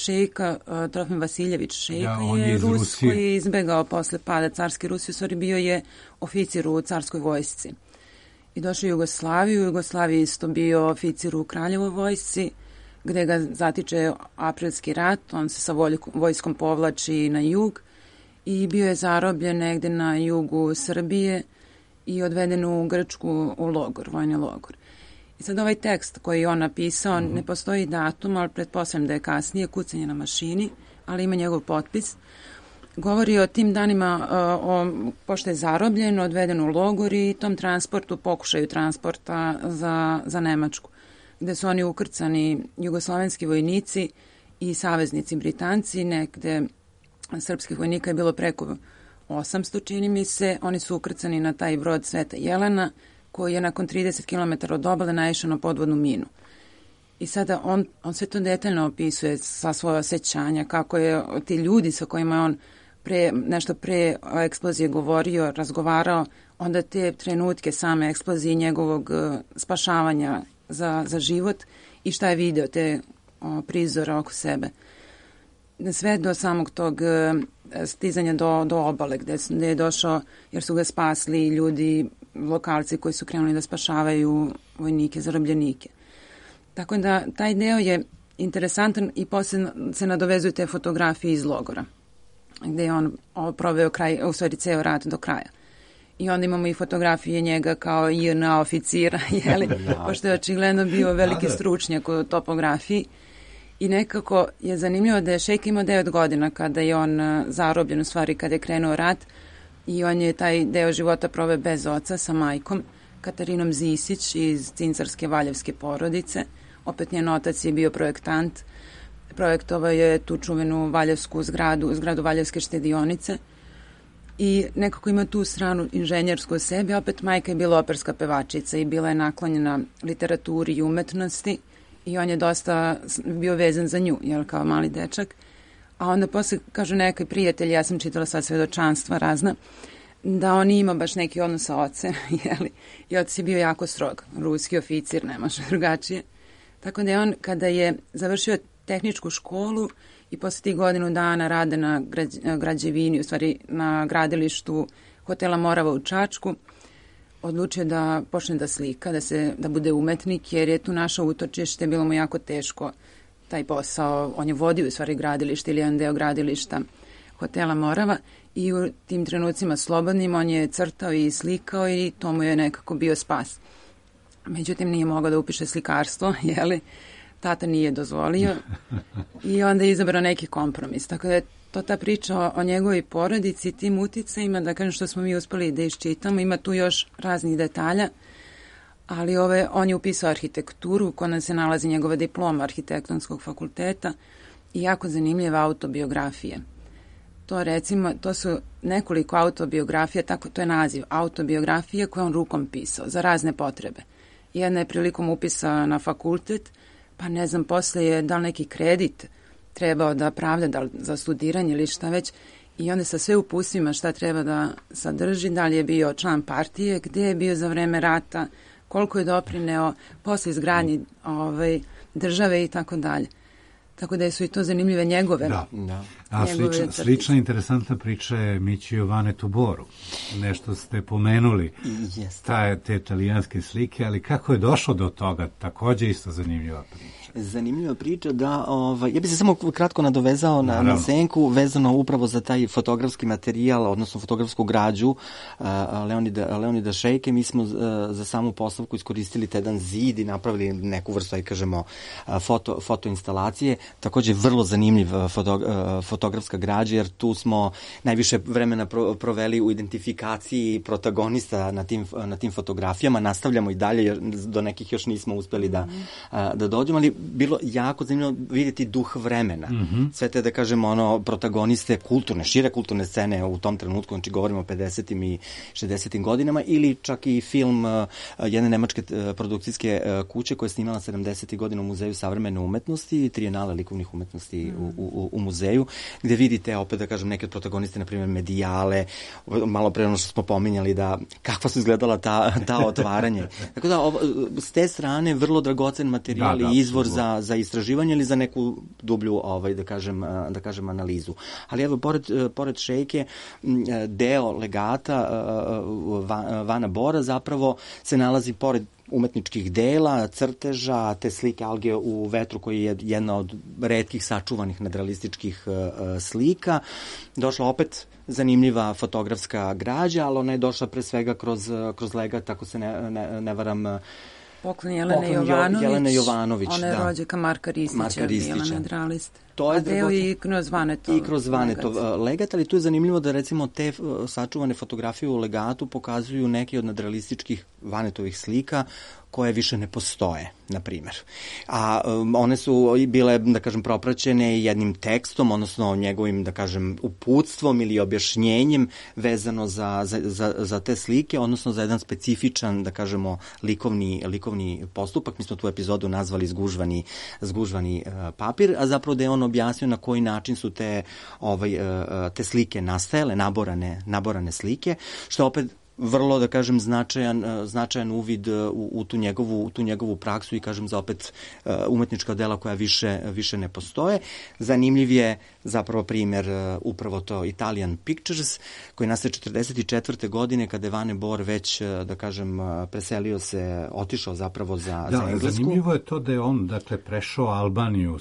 Trofim Vasiljević Šejka je Rus koji je izbegao posle pada carske Rusije, u stvari bio je oficir u carskoj vojsci. I došao u Jugoslaviju, u Jugoslaviji isto bio oficir u Kraljevoj vojsci, gde ga zatiče aprilski rat, on se sa vojskom povlači na jug i bio je zarobljen negde na jugu Srbije i odveden u Grčku u logor, vojni logor. I sad ovaj tekst koji je on napisao, ne postoji datum, ali pretpostavljam da je kasnije, kucanje na mašini, ali ima njegov potpis. Govori o tim danima, pošto je zarobljen, odveden u logor i tom transportu, pokušaju transporta za Nemačku, gde su oni ukrcani jugoslovenski vojnici i saveznici Britanci, negde srpskih vojnika je bilo preko 800, čini mi se. Oni su ukrcani na taj brod Sveta Jelena, koji je nakon 30 km od obale naišao na podvodnu minu. I sada on sve to detaljno opisuje sa svoje osjećanja, kako je ti ljudi sa kojima je on nešto pre eksplozije govorio, razgovarao, onda te trenutke same eksplozije i njegovog spašavanja za život i šta je video, te prizora oko sebe. Sve do samog tog stizanja do obale gde je došao, jer su ga spasli ljudi, lokalci koji su krenuli da spašavaju vojnike, zarobljenike. Tako da taj deo je interesantan i posle se nadovezuju te fotografije iz logora, gde je on proveo u stvari ceo rat do kraja. I onda imamo i fotografije njega kao JNA oficira, pošto je očigledno bio veliki stručnjak u topografiji. I nekako je zanimljivo da je Šejka imao 9 godina kada je on zarobljen, u stvari kada je krenuo rat, i on je taj deo života proveo bez oca sa majkom, Katarinom Zisić iz cincarske valjevske porodice. Opet njen otac je bio projektant, projektovao je tu čuvenu valjevsku zgradu Valjevske štedionice i nekako ima tu stranu inženjersku u sebi. Opet majka je bila operska pevačica i bila je naklonjena literaturi i umetnosti i on je dosta bio vezan za nju, kao mali dečak. A onda posle, kažu neki prijatelji, ja sam čitala sad svedočanstva razna, da on ima baš neki odnos sa ocem, i otac je bio jako strog, ruski oficir, ne može drugačije. Tako da je on, kada je završio tehničku školu i posle tih godinu dana rade na građevini, u stvari na gradilištu hotela Morava u Čačku, odlučio da počne da slika, da bude umetnik, jer je tu našao utočište, bilo mu jako teško taj posao. On je vodio u stvari gradilište ili jedan deo gradilišta hotela Morava i u tim trenucima slobodnim on je crtao i slikao i to mu je nekako bio spas. Međutim, nije mogao da upiše slikarstvo, tata nije dozvolio i onda je izabrao neki kompromis. Tako da je to ta priča o njegovoj porodici, tim uticajima, da kažem što smo mi uspeli da iščitamo, ima tu još raznih detalja, ali on je upisao arhitekturu, kod nas se nalazi njegova diploma arhitektonskog fakulteta i jako zanimljive autobiografije. To su nekoliko autobiografija, tako to je naziv, autobiografije koje on rukom pisao za razne potrebe. Jedna je prilikom upisa na fakultet, pa ne znam, posle je da li neki kredit trebao da pravda, da li za studiranje ili šta već, i onda sa sve upustvima šta treba da sadrži, da li je bio član partije, gde je bio za vreme rata, koliko je doprineo posle izgradnji države i tako dalje. Tako da su i to zanimljive njegove. Da. A slična interesantna priča je Mići Jovanetu Boru. Nešto ste pomenuli, te italijanske slike, ali kako je došlo do toga? Takođe isto zanimljiva priča. Zanimljiva priča, da, ja bih se samo kratko nadovezao na Senku, vezano upravo za taj fotografski materijal, odnosno fotografsku građu Leonida Šejke. Mi smo za samu postavku iskoristili jedan zid i napravili neku vrstu, kažemo, fotoinstalacije. Takođe vrlo zanimljiv fotografski fotografska građa, jer tu smo najviše vremena proveli u identifikaciji protagonista na tim fotografijama. Nastavljamo i dalje, jer do nekih još nismo uspeli da dođemo, ali bilo jako zanimljivo vidjeti duh vremena. Sve te, da kažemo, protagoniste šire kulturne scene u tom trenutku, znači govorimo o 50. i 60. godinama, ili čak i film jedne nemačke produkcijske kuće koja je snimala 70. godina u Muzeju savremene umetnosti i Trijenale likovnih umetnosti u muzeju, gde vidite opet, da kažem, neke od protagoniste, na primjer Medijale, malo pre ono što smo pominjali, da kakva su izgledala ta otvaranje. Tako da, s te strane, vrlo dragocen materijal i izvor za istraživanje ili za neku dublju, da kažem, analizu. Ali evo, pored Šejke, deo legata Vana Bora zapravo se nalazi pored umetničkih dela, crteža, te slike Alge u vetru, koji je jedna od retkih sačuvanih nadrealističkih slika. Došla opet zanimljiva fotografska građa, ali ona je došla pre svega kroz legat, ako se ne varam, Poklon Jelene Jovanović. Ona je rođaka Marka Ristića, bila nadrealista. A deo i kroz Vanetov. I kroz Vanetov legat, ali tu je zanimljivo da, recimo, te sačuvane fotografije u legatu pokazuju neke od nadrealističkih Vanetovih slika koje više ne postoje, na primjer. A one su bile, da kažem, propraćene jednim tekstom, odnosno njegovim, da kažem, uputstvom ili objašnjenjem vezano za te slike, odnosno za jedan specifičan, da kažemo, likovni postupak. Mi smo tu epizodu nazvali zgužvani papir, a zapravo da je on objasnio na koji način su te slike nastajale, naborane slike, što opet vrlo, da kažem, značajan uvid u tu njegovu praksu i, kažem, za opet umetnička dela koja više ne postoje. Zanimljiv je zapravo primjer upravo to Italian Pictures, koji nastaje 1944. godine, kada je Vane Bor već, da kažem, preselio se, otišao zapravo za Englesku. Zanimljivo je to da je on, dakle, prešao Albaniju,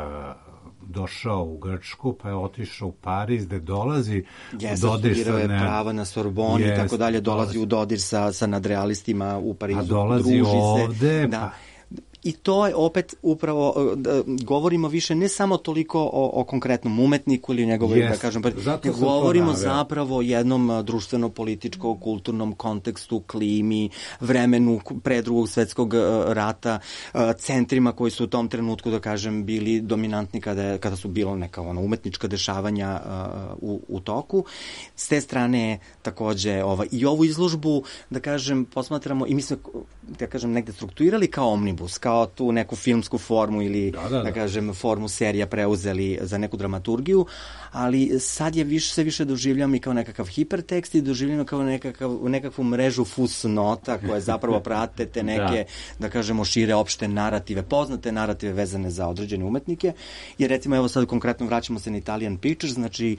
došao u Grčku, pa je otišao u Pariz, gde dolazi u dodir studirao je prava na Sorboni i tako dalje, dolazi u dodir sa nadrealistima u Parizu, a dolazi ovde, I to je opet upravo, govorimo više ne samo toliko o konkretnom umetniku ili njegovoj, da kažem, govorimo zapravo o jednom društveno-političkom, kulturnom kontekstu, klimi, vremenu pre Drugog svetskog rata, centrima koji su u tom trenutku, da kažem, bili dominantni kada su bilo neka umetnička dešavanja u toku. S te strane takođe i ovu izložbu, da kažem, posmatramo i mi smo, da kažem, negde strukturirali kao omnibus, kao tu neku filmsku formu ili, da kažem, formu serija preuzeli za neku dramaturgiju, ali sad je sve više doživljam i kao nekakav hipertekst i doživljam kao nekakvu mrežu fusnota koje zapravo prate te neke, da kažemo, šire opšte narative, poznate narative vezane za određene umetnike. Jer, recimo, evo sad konkretno vraćamo se na Italian Pictures, znači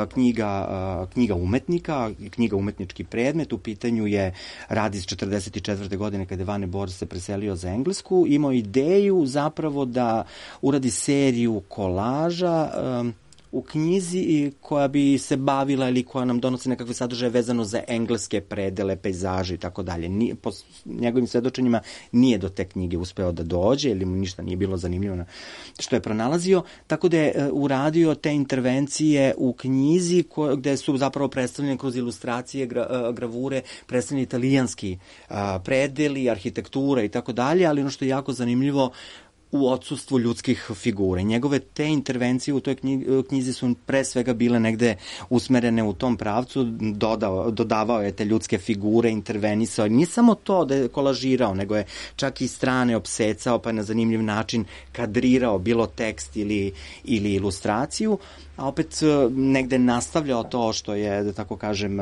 knjiga umetnika, knjiga umetnički predmet, u pitanju je rad iz 1944. godine kada je Vane Bor se preselio za Englesku, imao ideju zapravo da uradi seriju kolaža u knjizi koja bi se bavila ili koja nam donosi nekakve sadržaje vezano za engleske predele, pejzaže i tako dalje. Po njegovim svedočenjima nije do te knjige uspeo da dođe ili mu ništa nije bilo zanimljivo što je pronalazio, tako da je uradio te intervencije u knjizi gde su zapravo predstavljene kroz ilustracije, gravure, predstavljeni italijanski predeli, arhitektura i tako dalje, ali ono što je jako zanimljivo, u odsustvu ljudskih figura. Njegove te intervencije u toj knjizi su pre svega bile negde usmerene u tom pravcu, dodavao je te ljudske figure, intervenisao. Nije samo to da je kolažirao, nego je čak i strane opsecao, pa je na zanimljiv način kadrirao bilo tekst ili ilustraciju, a opet negde nastavljao to što je, da tako kažem,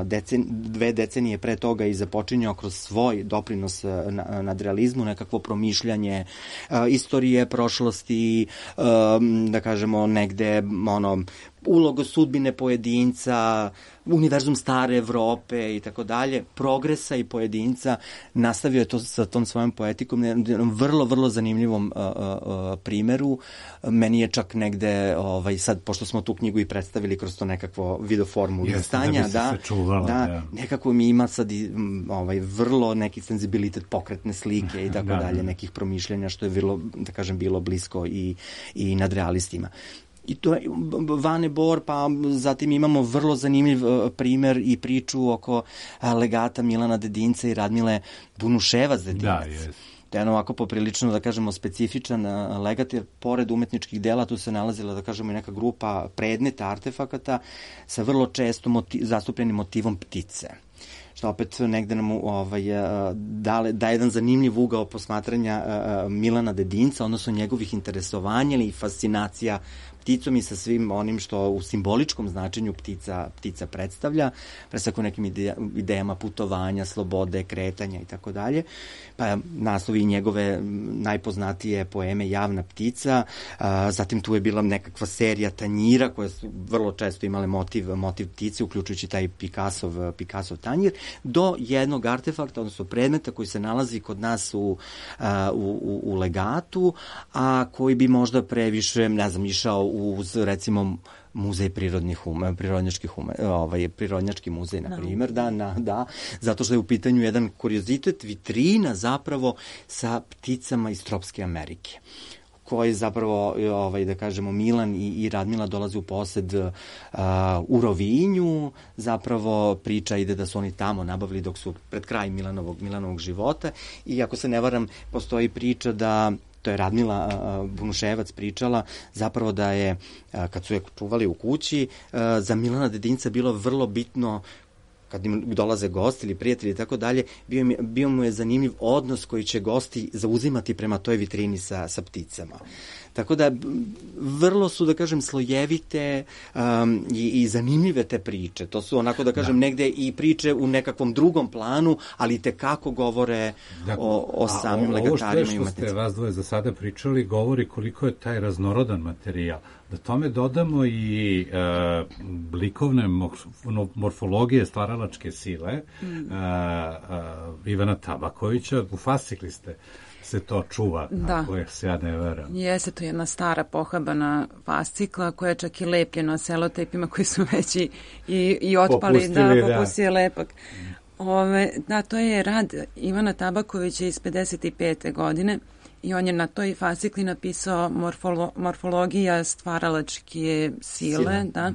2 decenije pre toga i započinjao kroz svoj doprinos nadrealizmu, nekakvo promišljanje istorije, prošlosti, da kažemo, negde ulogu sudbine pojedinca, univerzum stare Evrope i tako dalje, progresa i pojedinca. Nastavio je to sa tom svojom poetikom, vrlo, vrlo zanimljivom primeru. Meni je čak negde, sad, pošto smo tu knjigu i predstavili kroz to nekakvo videoformu stanja, nekako mi ima sad vrlo neki senzibilitet pokretne slike i tako dalje, nekih promišljanja, što je bilo, da kažem, bilo blisko i nadrealistima. I to je Vane Bor, pa zatim imamo vrlo zanimljiv primer i priču oko legata Milana Dedinca i Radmile Bunuševac-Dedinac. Da, je. To je ovako poprilično, da kažemo, specifičan legat, jer pored umetničkih dela tu se nalazila, da kažemo, i neka grupa predmeta, artefakata sa vrlo često zastupljenim motivom ptice. Što opet negde nam da jedan zanimljiv ugao posmatranja Milana Dedinca, odnosno njegovih interesovanja ili fascinacija pticom i sa svim onim što u simboličkom značenju ptica predstavlja, presako nekim idejama putovanja, slobode, kretanja i tako dalje. Pa naslovi njegove najpoznatije poeme Javna ptica, zatim tu je bila nekakva serija tanjira koje su vrlo često imale motiv ptice, uključujući taj Picassov tanjir, do jednog artefakta, odnosno predmeta koji se nalazi kod nas u legatu, a koji bi možda previše, ne znam, išao uz, recimo, muzej prirodnjački muzej, na primjer, da, zato što je u pitanju jedan kuriozitet, vitrina zapravo sa pticama iz tropske Amerike, koji zapravo, da kažemo, Milan i Radmila dolaze u posed u Rovinju, zapravo priča ide da su oni tamo nabavili dok su pred kraj Milanovog života, i ako se ne varam, postoji priča da, to je Radmila Bunuševac pričala, zapravo da je, kad su je čuvali u kući, za Milana Dedinca bilo vrlo bitno, kad im dolaze gosti ili prijatelji i tako dalje, bio mu je zanimljiv odnos koji će gosti zauzimati prema toj vitrini sa pticama. Tako da, vrlo su, da kažem, slojevite i zanimljive te priče. To su, onako, da kažem, negde i priče u nekakvom drugom planu, ali tekako govore o samim legatarima i ovo što ste vas dvoje za sada pričali, govori koliko je taj raznorodan materijal. Da tome dodamo i likovne morfologije stvaralačke sile Ivana Tabakovića, u fascikli se to čuva, na koje se ja ne veram. Jeste, to je jedna stara pohabana fascikla koja je čak i lepljena selotejpima koji su već i otpali, popustili lepak. Da, to je rad Ivana Tabakovića iz 55. godine i on je na toj fascikli napisao morfologija stvaralačke sile. Da.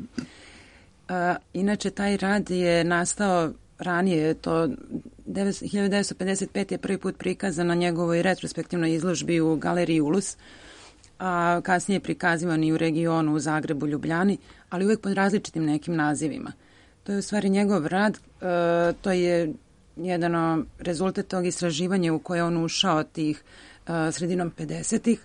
Inače, taj rad je nastao ranije, to 1955. je prvi put prikazan na njegovoj retrospektivnoj izložbi u Galeriji Ulus, a kasnije je prikazivan i u regionu, u Zagrebu, Ljubljani, ali uvek pod različitim nekim nazivima. To je u stvari njegov rad, to je jedan rezultat tog istraživanja u koje on ušao tih sredinom 50-ih,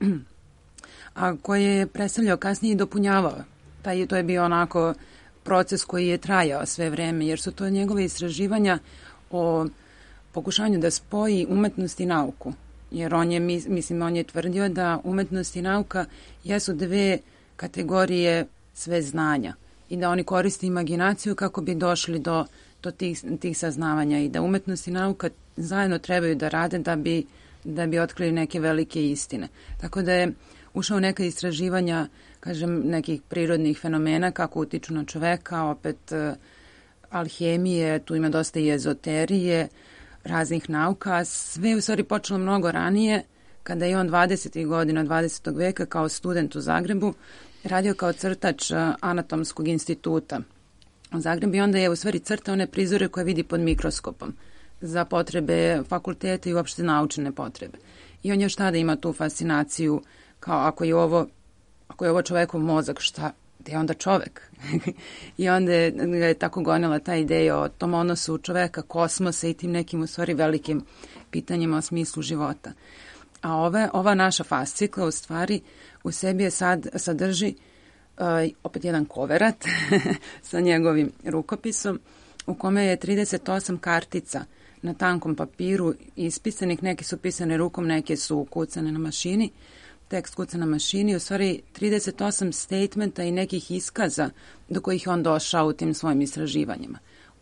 a koje je predstavljao kasnije i dopunjavao. To je bio onako proces koji je trajao sve vreme, jer su to njegove istraživanja o pokušanju da spoji umetnost i nauku. Jer on je tvrdio da umetnost i nauka jesu dve kategorije sve znanja i da oni koriste imaginaciju kako bi došli do tih saznavanja i da umetnost i nauka zajedno trebaju da rade da bi otkrili neke velike istine. Tako da je ušao neka istraživanja, kažem, nekih prirodnih fenomena, kako utiču na čoveka, opet alhemije, tu ima dosta i ezoterije, raznih nauka. Sve u stvari počelo mnogo ranije, kada je on 20. godina 20. veka kao student u Zagrebu radio kao crtač Anatomskog instituta u Zagrebu i onda je u stvari crtao one prizore koje vidi pod mikroskopom za potrebe fakulteta i uopšte naučne potrebe. I on još tada ima tu fascinaciju kao ako je ovo čovekov mozak, gde je onda čovek? I onda je tako gonila ta ideja o tom odnosu čoveka, kosmosa i tim nekim u stvari velikim pitanjima o smislu života. A ova naša fascikla u stvari u sebi sadrži opet jedan koverat sa njegovim rukopisom u kome je 38 kartica na tankom papiru ispisanih, neke su pisane rukom, neke su kucane na mašini, tekst kuca na mašini, u stvari 38 statementa i nekih iskaza do kojih je on došao u tim svojim istraživanjima.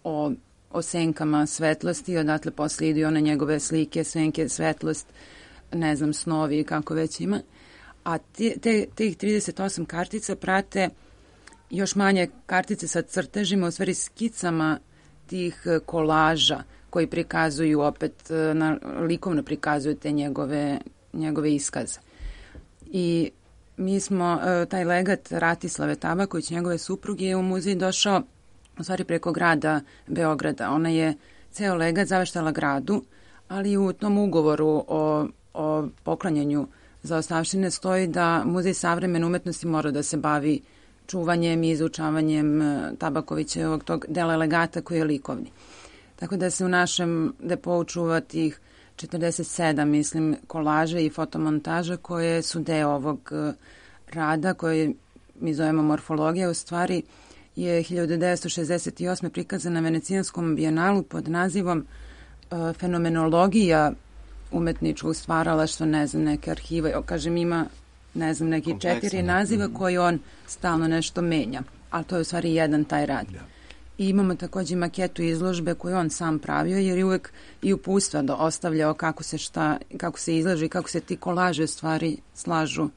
O senkama svetlosti, odatle posle idu one njegove slike, senke, svetlost, ne znam, snovi, kako već ima. A tih 38 kartica prate još manje kartice sa crtežima, u stvari skicama tih kolaža koji prikazuju opet, likovno prikazuju te njegove iskaze. I mi smo, taj legat Ratislave Tabaković, njegove supruge, je u muzej došao u stvari preko grada Beograda. Ona je ceo legat zaveštala gradu, ali u tom ugovoru o poklanjanju zaostavštine stoji da Muzej savremene umetnosti mora da se bavi čuvanjem i izučavanjem Tabakovićevog tog dela legata koji je likovni. Tako da se u našem depou čuva tih 47, mislim, kolaža i fotomontaža koje su deo ovog rada koje mi zovemo morfologija. U stvari je 1968. prikazana na Venecijanskom bijenalu pod nazivom Fenomenologija umetničkog stvaralaštva, ne znam, neke arhive, kažem, ima, ne znam, neki 4 naziva koji on stalno nešto menja, ali to je u stvari jedan taj rad. I imamo takođe maketu izložbe koju on sam pravio, jer je uvek i upustva da ostavljao kako se izlaže i kako se ti kolaže stvari slažu.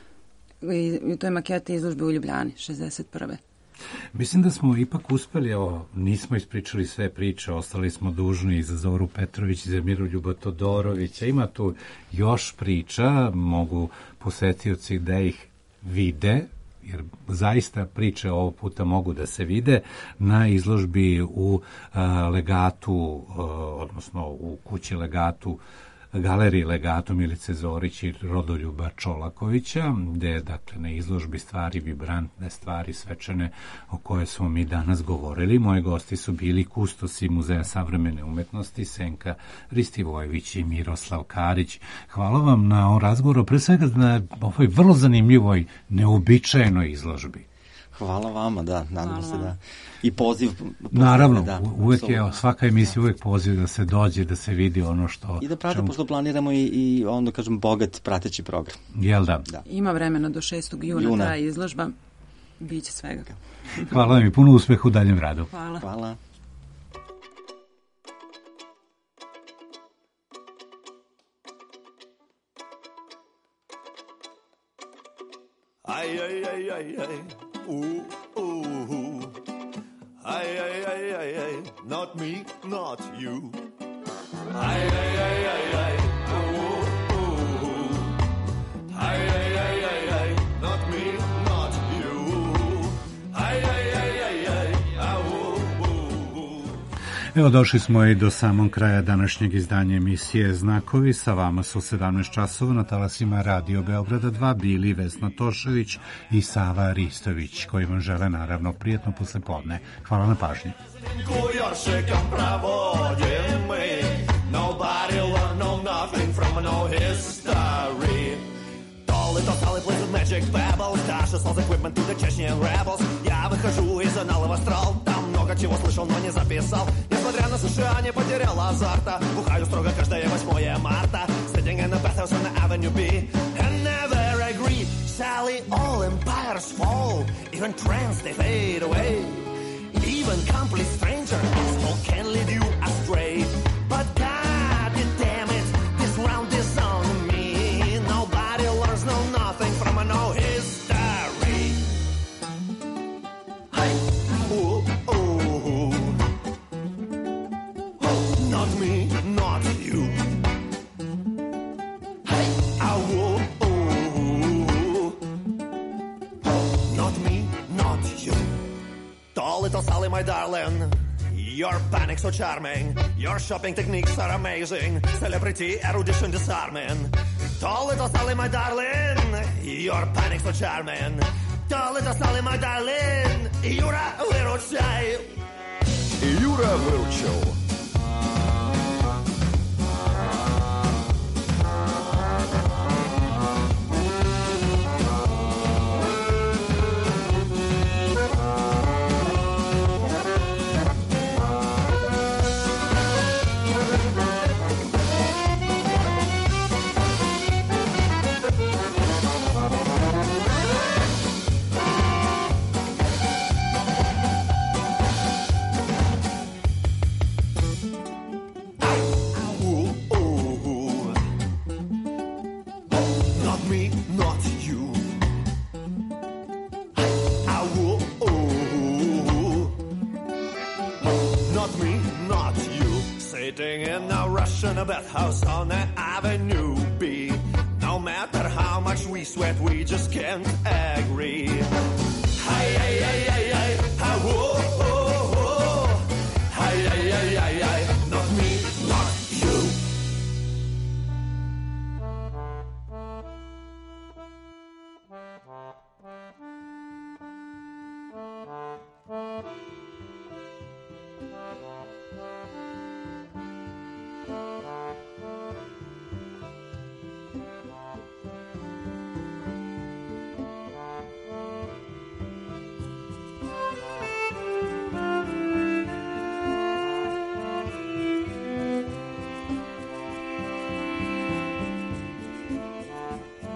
I to je maketa izložbe u Ljubljani, 61. Mislim da smo ipak uspeli, evo, nismo ispričali sve priče, ostali smo dužni za Zoru Petrović i za Miroljuba Todorovića. Ima tu još priča, mogu posetioci da ih vide, jer zaista priče ovog puta mogu da se vide na izložbi u Legatu, odnosno u kući Legatu, galeriji Legatu Milice Zorić i Rodoljuba Čolakovića, gde je, dakle, na izložbi stvari, vibrantne stvari, svečane, o koje smo mi danas govorili. Moji gosti su bili kustosi Muzeja savremene umetnosti, Senka Ristivojević i Miroslav Karić. Hvala vam na ovom razgovoru, pre svega na ovoj vrlo zanimljivoj, neobičajenoj izložbi. Hvala vama, da, nadam se da. I poziv. Naravno, da, uvek je, svaka emisija uvek poziv da se dođe, da se vidi ono što... I da pratimo, pošto planiramo i onda, kažem, bogat prateći program. Jel da? Ima vremena do 6. juna ta izložba, biće svega. Hvala vam i puno uspeha u daljem radu. Hvala. Hvala. Aj, aj, aj, aj, aj. Ay, ay, ay, ay, ay, not me, not you. Ay, ay, ay, ay, ay, ay, ay, ay, ay, ay, not me, not you. Ay, ay, ay, ay, ay, Evo, došli smo i do samog kraja današnjeg izdanja emisije Znakovi. Sa vama su 17 časova na talasima Radio Beograda 2 bili Vesna Tošević i Sava Ristović, koji vam žele naravno prijatno poslepodne. Hvala na pažnji. Достал и плывет Magic Babble, Даша слал equipment to the Chechen Rebels. Я выхожу из анала в астрал, там много чего слышал, но не записал. Несмотря на США, не потерял азарта. Бухаю строго каждое 8 марта. Sitting in the bathhouse on the Avenue B, and never agree. Sally, all empires fall, even trends they fade away. Even complete stranger still can lead you astray. But God damn it, this round is on me. Nobody learns no nothing from a no history. Hey, ooh, ooh. Not me, not you. Hey, ooh, ooh. Not me, not you. Tall little Sally, my darling. Your panic so charming. Your shopping techniques are amazing. Celebrity erudition disarming. Tall little Sally, my darling. Your panic so charming. Tall little Sally, my darling. Юра выручай. Юра выручил. Sitting in a Russian bathhouse on the Avenue B. No No matter how much we sweat, we just can't agree. Hey, hey, hey, hey, hey, whoa, whoa.